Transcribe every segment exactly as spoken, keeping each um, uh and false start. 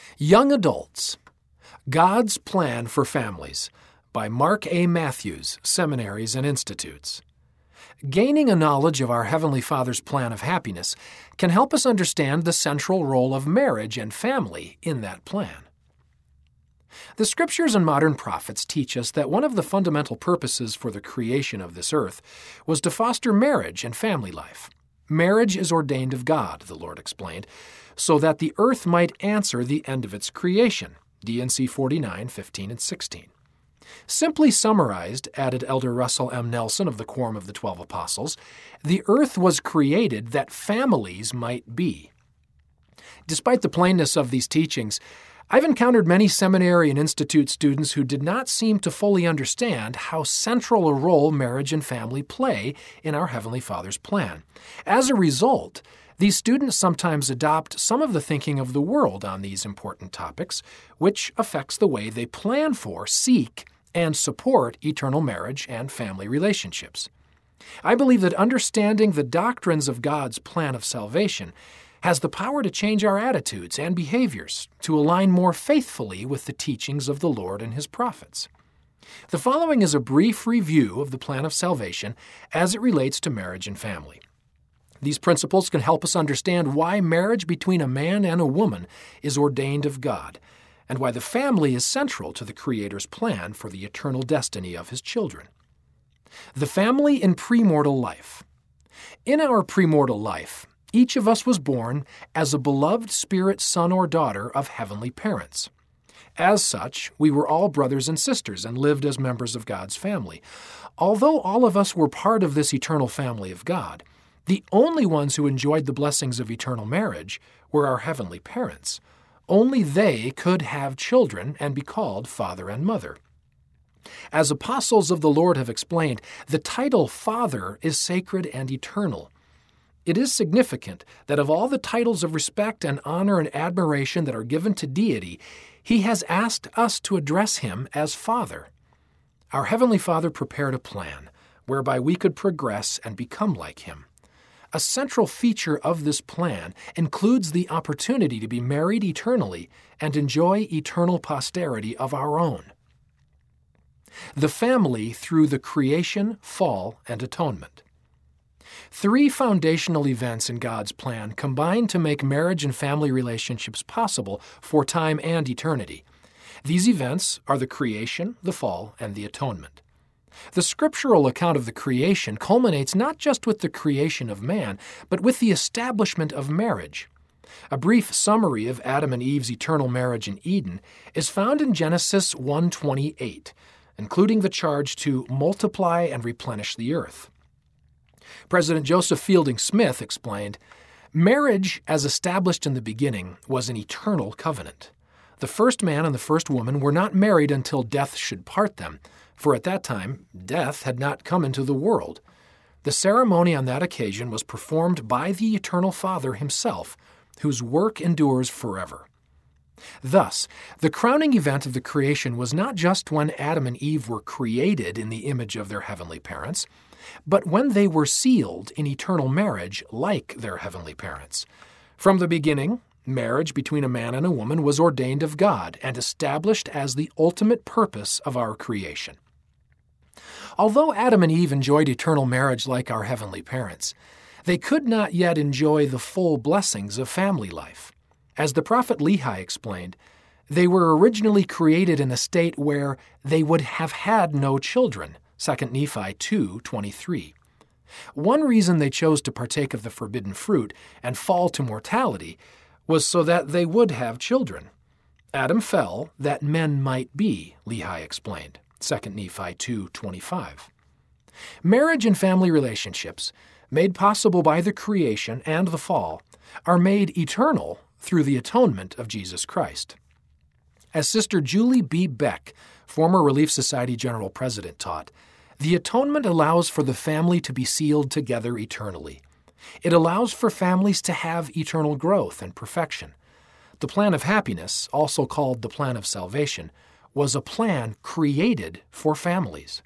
Young Adults, God's Plan for Families by Mark A. Matthews, Seminaries and Institutes. Gaining a knowledge of our Heavenly Father's plan of happiness can help us understand the central role of marriage and family in that plan. The Scriptures and modern prophets teach us that one of the fundamental purposes for the creation of this earth was to foster marriage and family life. Marriage is ordained of God, the Lord explained, so that the earth might answer the end of its creation. D and C forty-nine, fifteen, and sixteen. Simply summarized, added Elder Russell M. Nelson of the Quorum of the Twelve Apostles, the earth was created that families might be. Despite the plainness of these teachings, I've encountered many seminary and institute students who did not seem to fully understand how central a role marriage and family play in our Heavenly Father's plan. As a result, these students sometimes adopt some of the thinking of the world on these important topics, which affects the way they plan for, seek, and support eternal marriage and family relationships. I believe that understanding the doctrines of God's plan of salvation has the power to change our attitudes and behaviors to align more faithfully with the teachings of the Lord and His prophets. The following is a brief review of the plan of salvation as it relates to marriage and family. These principles can help us understand why marriage between a man and a woman is ordained of God, and why the family is central to the Creator's plan for the eternal destiny of His children. The family in premortal life. In our premortal life, each of us was born as a beloved spirit son or daughter of heavenly parents. As such, we were all brothers and sisters and lived as members of God's family. Although all of us were part of this eternal family of God, the only ones who enjoyed the blessings of eternal marriage were our heavenly parents. Only they could have children and be called father and mother. As apostles of the Lord have explained, the title Father is sacred and eternal. It is significant that of all the titles of respect and honor and admiration that are given to deity, He has asked us to address Him as Father. Our Heavenly Father prepared a plan whereby we could progress and become like Him. A central feature of this plan includes the opportunity to be married eternally and enjoy eternal posterity of our own. The family through the creation, fall, and atonement. Three foundational events in God's plan combine to make marriage and family relationships possible for time and eternity. These events are the creation, the fall, and the atonement. The scriptural account of the creation culminates not just with the creation of man, but with the establishment of marriage. A brief summary of Adam and Eve's eternal marriage in Eden is found in Genesis one twenty-eight, including the charge to multiply and replenish the earth. President Joseph Fielding Smith explained, "Marriage, as established in the beginning, was an eternal covenant. The first man and the first woman were not married until death should part them, for at that time death had not come into the world. The ceremony on that occasion was performed by the Eternal Father Himself, whose work endures forever." Thus, the crowning event of the creation was not just when Adam and Eve were created in the image of their heavenly parents, but when they were sealed in eternal marriage like their heavenly parents. From the beginning, marriage between a man and a woman was ordained of God and established as the ultimate purpose of our creation. Although Adam and Eve enjoyed eternal marriage like our heavenly parents, they could not yet enjoy the full blessings of family life. As the prophet Lehi explained, they were originally created in a state where they would have had no children, Second Nephi two twenty-three. One reason they chose to partake of the forbidden fruit and fall to mortality was so that they would have children. Adam fell that men might be, Lehi explained, Second Nephi two twenty-five. Marriage and family relationships, made possible by the creation and the fall, are made eternal through the atonement of Jesus Christ. As Sister Julie B. Beck, former Relief Society General President, taught, the atonement allows for the family to be sealed together eternally. It allows for families to have eternal growth and perfection. The plan of happiness, also called the plan of salvation, was a plan created for families.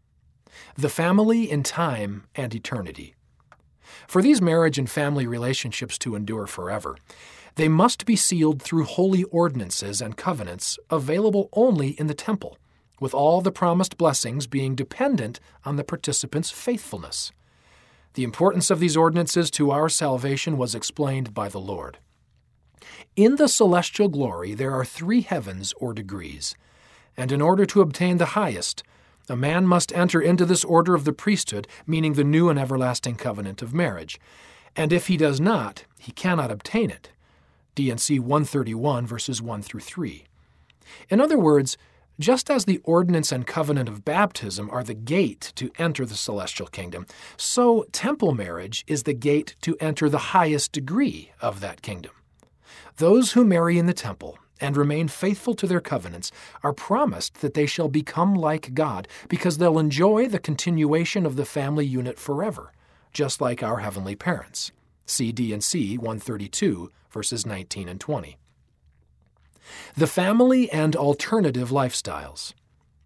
The family in time and eternity. For these marriage and family relationships to endure forever, They must be sealed through holy ordinances and covenants available only in the temple, with all the promised blessings being dependent on the participants' faithfulness. The importance of these ordinances to our salvation was explained by the Lord. In the celestial glory there are three heavens or degrees, and in order to obtain the highest, a man must enter into this order of the priesthood, meaning the new and everlasting covenant of marriage. And if he does not, he cannot obtain it. D and C one thirty-one, verses one through three. In other words, just as the ordinance and covenant of baptism are the gate to enter the celestial kingdom, so temple marriage is the gate to enter the highest degree of that kingdom. Those who marry in the temple and remain faithful to their covenants are promised that they shall become like God because they'll enjoy the continuation of the family unit forever, just like our heavenly parents. See D and C one thirty-two, verses nineteen and twenty. The family and alternative lifestyles.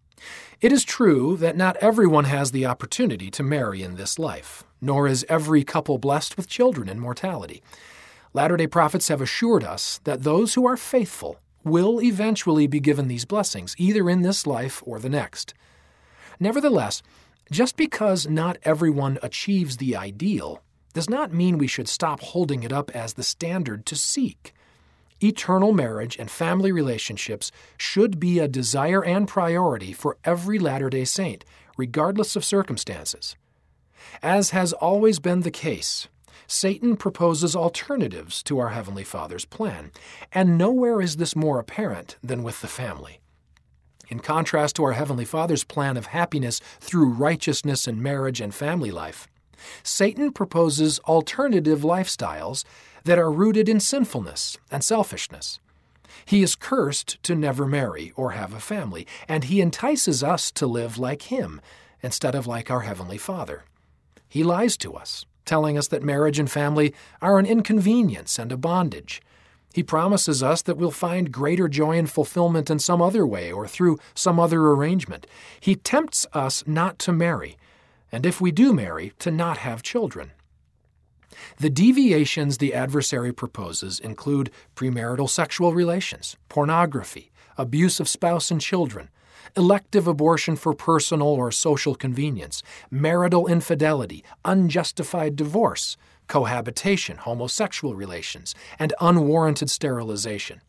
It is true that not everyone has the opportunity to marry in this life, nor is every couple blessed with children in mortality. Latter-day Prophets have assured us that those who are faithful will eventually be given these blessings, either in this life or the next. Nevertheless, just because not everyone achieves the ideal does not mean we should stop holding it up as the standard to seek. Eternal marriage and family relationships should be a desire and priority for every Latter-day Saint, regardless of circumstances. As has always been the case, Satan proposes alternatives to our Heavenly Father's plan, and nowhere is this more apparent than with the family. In contrast to our Heavenly Father's plan of happiness through righteousness in marriage and family life, Satan proposes alternative lifestyles that are rooted in sinfulness and selfishness. He is cursed to never marry or have a family, and he entices us to live like him instead of like our Heavenly Father. He lies to us, telling us that marriage and family are an inconvenience and a bondage. He promises us that we'll find greater joy and fulfillment in some other way or through some other arrangement. He tempts us not to marry, and if we do marry, to not have children. The deviations the adversary proposes include premarital sexual relations, pornography, abuse of spouse and children, elective abortion for personal or social convenience, marital infidelity, unjustified divorce, cohabitation, homosexual relations, and unwarranted sterilization.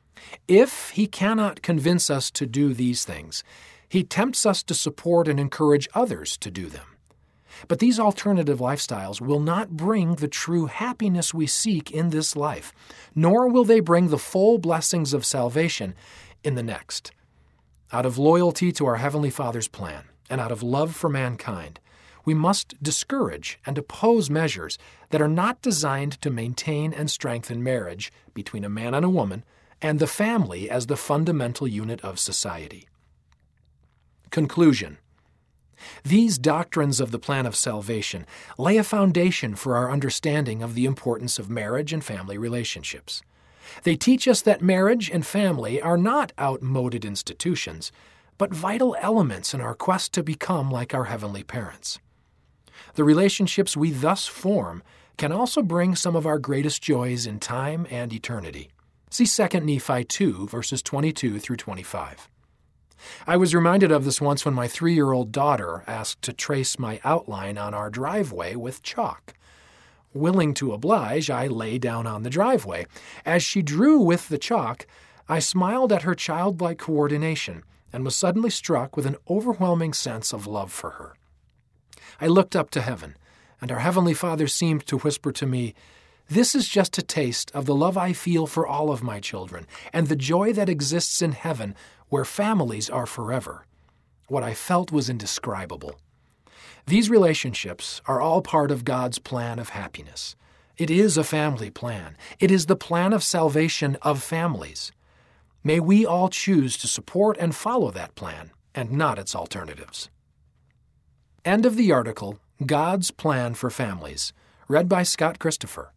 If he cannot convince us to do these things, he tempts us to support and encourage others to do them. But these alternative lifestyles will not bring the true happiness we seek in this life, nor will they bring the full blessings of salvation in the next. Out of loyalty to our Heavenly Father's plan, and out of love for mankind, we must discourage and oppose measures that are not designed to maintain and strengthen marriage between a man and a woman, and the family as the fundamental unit of society. Conclusion. These doctrines of the plan of salvation lay a foundation for our understanding of the importance of marriage and family relationships. They teach us that marriage and family are not outmoded institutions, but vital elements in our quest to become like our heavenly parents. The relationships we thus form can also bring some of our greatest joys in time and eternity. See Second Nephi two, verses twenty-two through twenty-five. I was reminded of this once when my three-year-old daughter asked to trace my outline on our driveway with chalk. Willing to oblige, I lay down on the driveway. As she drew with the chalk, I smiled at her childlike coordination and was suddenly struck with an overwhelming sense of love for her. I looked up to heaven, and our Heavenly Father seemed to whisper to me, "This is just a taste of the love I feel for all of my children, and the joy that exists in heaven where families are forever." What I felt was indescribable. These relationships are all part of God's plan of happiness. It is a family plan. It is the plan of salvation of families. May we all choose to support and follow that plan, and not its alternatives. End of the article, God's Plan for Families, read by Scott Christopher.